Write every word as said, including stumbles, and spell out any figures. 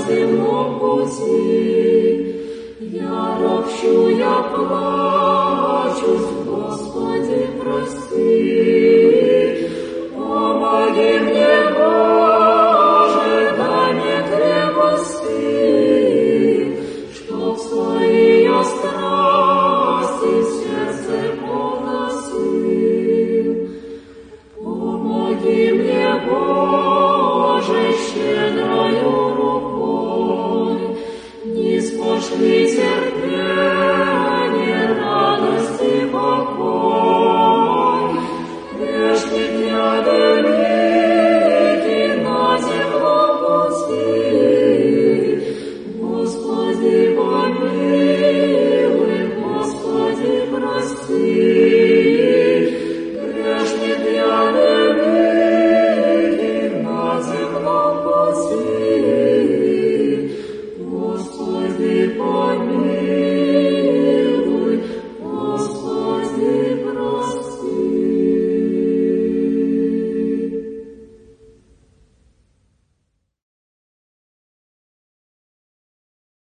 земном пути. Я ропщу, я плачусь, Господи, прости. Помоги мне, Боже, дай мне крепости, чтоб свои я страсти в сердце поносил. Помоги мне, Боже, щедрою рукой, не спошли терпение, радость и покой. Грешник я великий на земном пути, Господи, помилуй, Господи, прости. Грешник я великий на земном пути, Господи, помилуй.